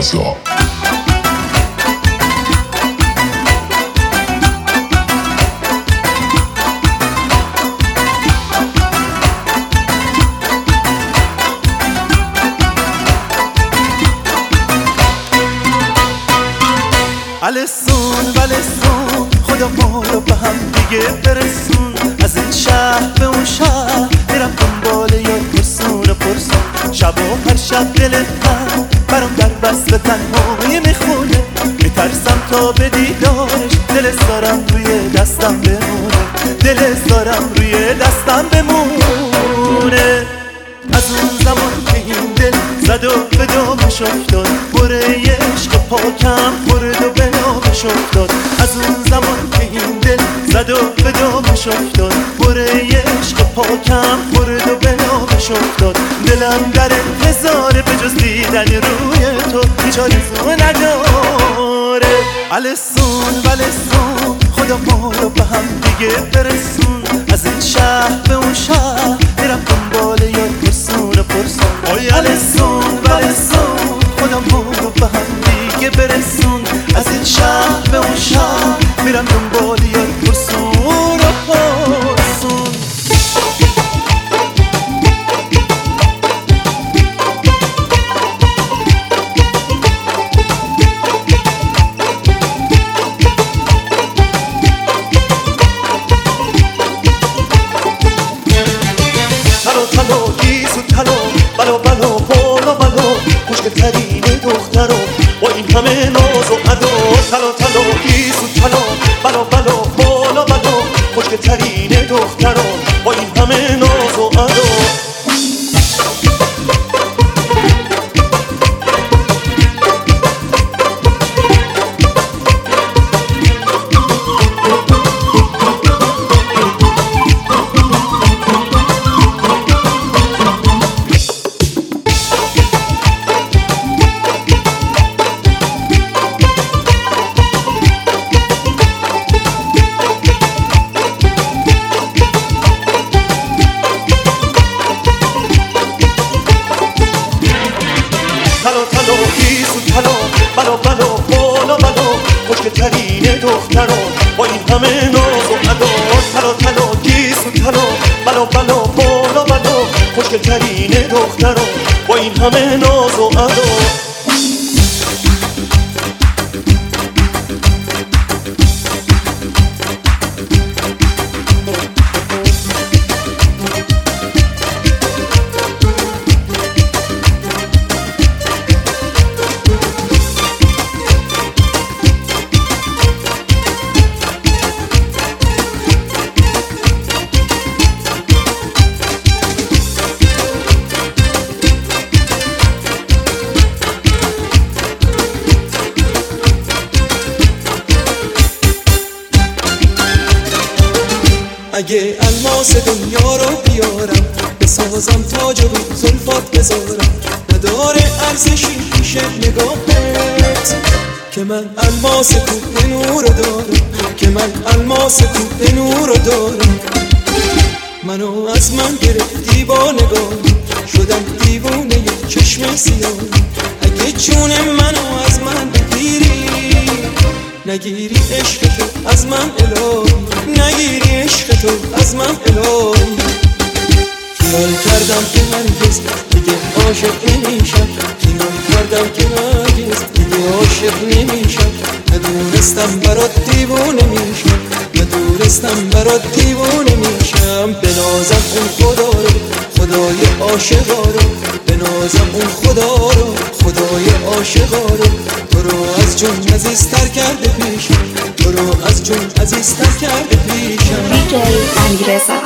رضا. السون ولسون خدا ما رو به هم دیگه برسون، از این شهر به اون شهر میرم دنبال یاد پرسون و پرسون. شب و هر شب دلتم برام در وصل تنهایی میخونه، میترسم تا به دیدارش دلت دارم روی دستم بمونه، دلت دارم روی دستم بمونه. از اون زمان که این دل زد و به دامش افتاد، بره عشق پاکم خورد و به نامش افتاد. از اون زمان که این دل زد و به دامش افتاد، بره عشق پاکم خورد و به نامش افتاد. دلم در انتظار به جز دیدن روی تو هیچ آرزو نداره. السون ولسون خدا ما رو به هم دیگه برسون، از این شهر به اون شهر میرم دنبال یاد پرسون و پرسون. آی السون ولسون خدا ما رو به هم دیگه برسون، از این شهر به اون شهر میرم دنبال یاد پرسون و پرسون. بلو بلو بالا بلو خوشگل‌ترین دخترو با این همه ناز و ادا. تلو تلو گیز و تلو بلو بلو بالا بلو خوشگل‌ترین دخترو با این همه ناز و ادا. تلو تلو گیز و تلو بلو بلو بالا بلو خوشگل‌ترین دخترو با این همه ناز و ادا. تلو تلو گیز و تلو بلو بلو بالا بلو خوشگل‌ترین دخترو با این همه ناز و ادا. اگه الماس دنیا رو بیارم بسازم تاج رو زلفات بذارم، نداره ارزشی پیش نگاهت که من الماس کوه نور دارم، که من الماس کوه نور دارم. منو از من گرفتی با نگاه، شدم دیوونه یه چشم سیاه. اگه جون منو از من بگیری نگیری عشق تو از من الهی، نگیری عشق تو از من الهی. خیال کردم که هرگز دیگه عاشق نمیشم، خیال کردم که هرگز دیگه عاشق نمیشم. ندونستم برات دیوونه میشم، ندونستم برات دیوونه میشم. بنازم اون خدا رو خدای عاشقا رو، بنازم اون خدا رو خدای عاشقا رو. تو رو از جون عزیزتر کرده پیشم، تو رو از جون عزیزتر کرده پیشم. دیجی علیرضا.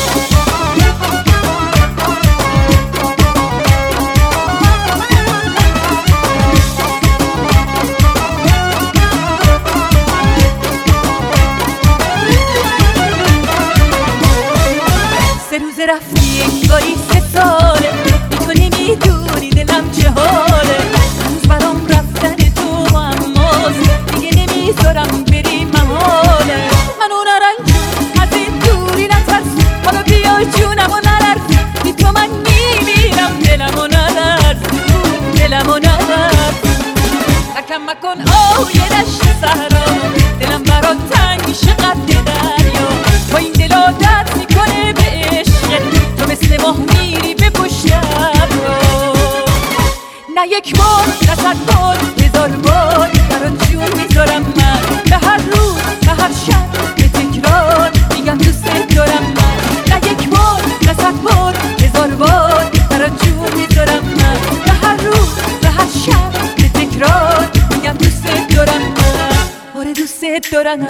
سه روز رفتی انگاری 3 ساله، تو نمیدونی دلم چه حاله. روز برام رفتن تو اماست، دیگه نمیذارم بری محاله. منو نرنجون از این دوری نترس، حالا بیا کم مکن یه دشت صحرا، دلم برات تنگ میشه قد دریا. با این دل عادت میکنه به عشقت، تو مثل ماه میری به پشتم رو. نه یک بار نه صد بار هزار بار برات جون میذارم من، به هر روز به هر شب به تکرار میگم دوست دارم من. نه یک بار نه صد بار هزار بار برات جون میذارم من، به هر روز به هر شب به تکرار میگم دوست دارم من. آره دوست دارم.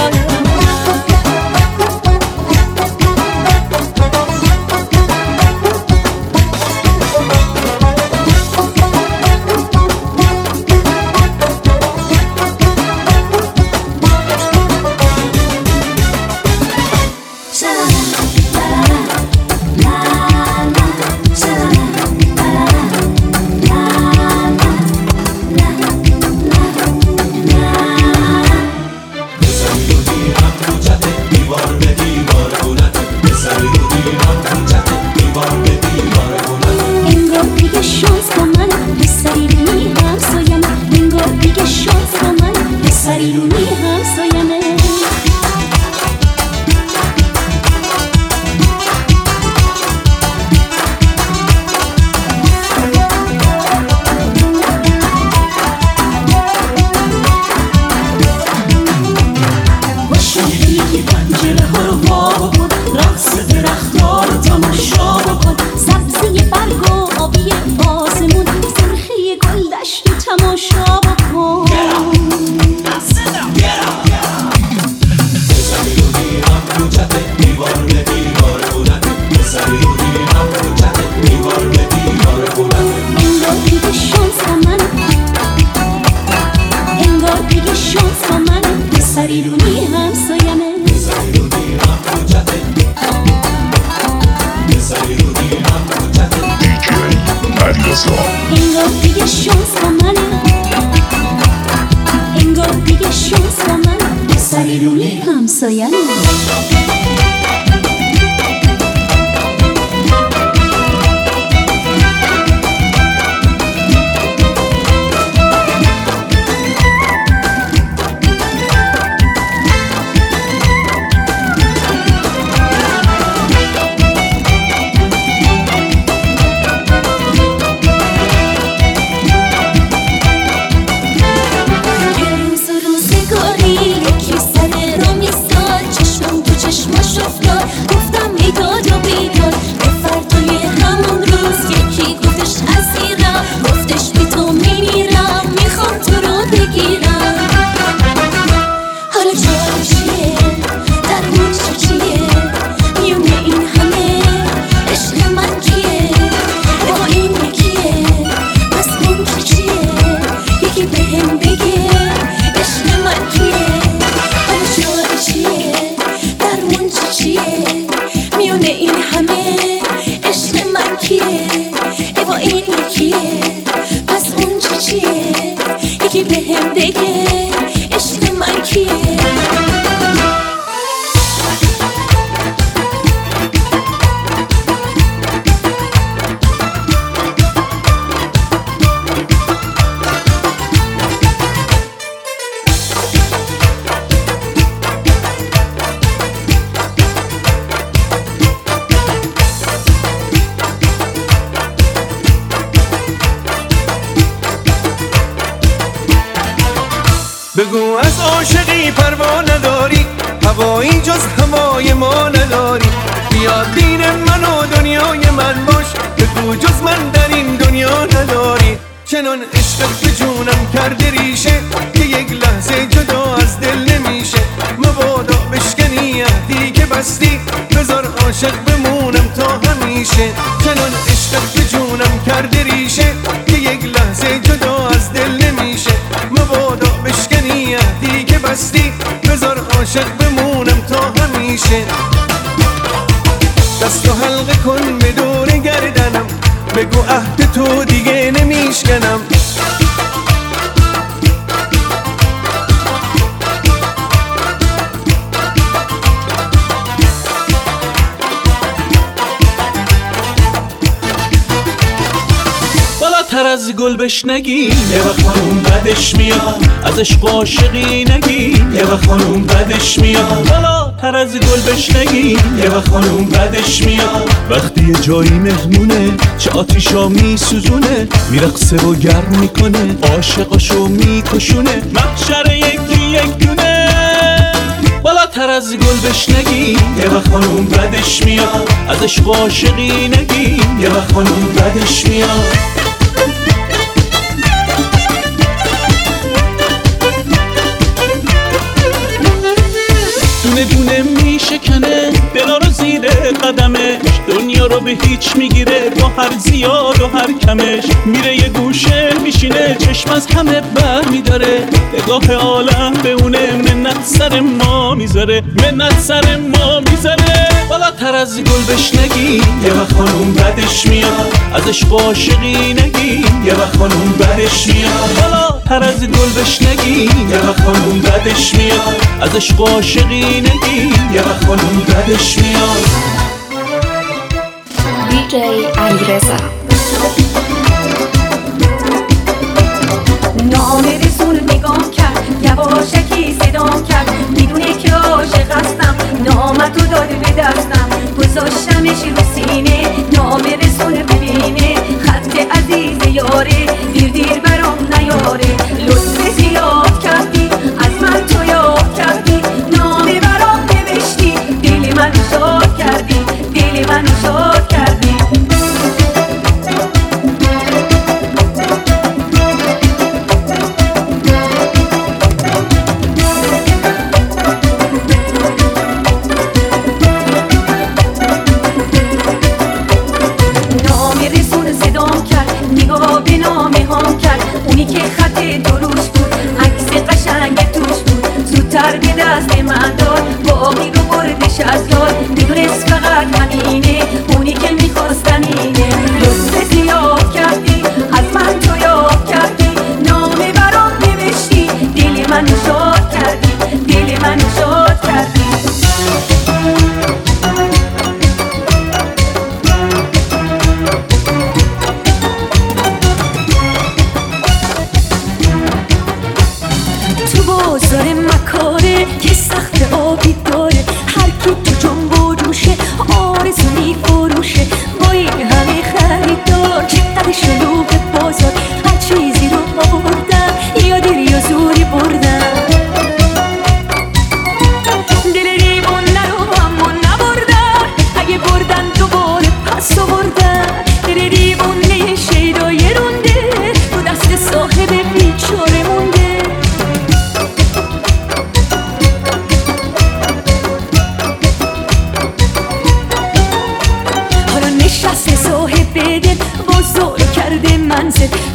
بگو از عاشقی پروا نداری، هوایی جز هوای ما نداری. بیا دین من و دنیای من باش، بگو جز من در این دنیا نداری. چنان عشقت به جونم کرده ریشه که یک لحظه جدا از دل نمیشه. مبادا بشکنی عهدی که بستی، بذار عاشق بمونم تا همیشه. چنان عشقت به جونم کرده ریشه که یک لحظه جدا از دل نمیشه. مبادا بشکنی عهدی که بستی، بذار عاشق بمونم تا همیشه. دستو حلقه کن به دور گردنم، بگو عهد تو دیگه نمیشکنم. بالا بالاتر از گل بشنگیم یه وقت خانوم بدش میاد از عشق عاشقی نگیم یه وقت خانوم بدش میاد بالاتر از گل بشنگیم یه وقت خانوم بدش میاد وقتی یه جایی مهمونه چه آتیشا میسوزونه میرقصه و گرم میکنه عاشقاشو میکشونه محشر یکی یک دونه بالاتر از گل بشنگیم یه وقت خانوم بدش میاد از عشق عاشقی نگیم یه وقت خانوم بدش میاد دونه دونه میشکنه دلا رو زیر قدمش دنیا رو به هیچ میگیره با هر زیاد و هر کمش میره یه گوشه میشینه چشم از همه بر میداره نگاه عالم به اونه منت سر ما میذاره منت سر ما میذاره بالاتر از گل بشنگیم یه وقت خانوم بدش میاد از عشق عاشقی نگیم یه وقت خانوم بدش میاد بالاتر از گل بشنگیم یه وقت خانوم بدش میاد از عشق عاشقی نگیم یه وقت خانوم بدش میاد DJ علیرضا نامه رسون نگاه کرد یواشکی صدام کرد میدونه که عاشق هستم نامتو داده به دستم گذاشتمش رو سینه نامه رسون ببینه خط عزیز یاره دیر دیر برام نیاره لطف زیاد کردی از من تو یاد کردی نامه برام نوشتی دل من شاد کردی دل من شاد کردی اونی که خط دروش بود عکس قشنگ توش بود زودتر به دست من داد باقی رو بردش از یاد میدونست فقط همینه اونی که میخواستم اینه لطف زیاد کردی از من تو یاد کردی نامه برام نوشتی دل من شاد کردی دل من شاد کردی بازار مکاره که سخت آبی داره هر کی تو جنب و جوشه آرزو میفروشه با این همه خریدار چقدر شلوغ بازار هر چیزی رو آوردن یا دل یا زوری بردن دل ریمونه رو اما نبردن اگه بردن دوباره پس آوردن دل ریمونه شیدای رونده تو دست صاحب بیچاره مونده صاحب دل بازار کرده منزل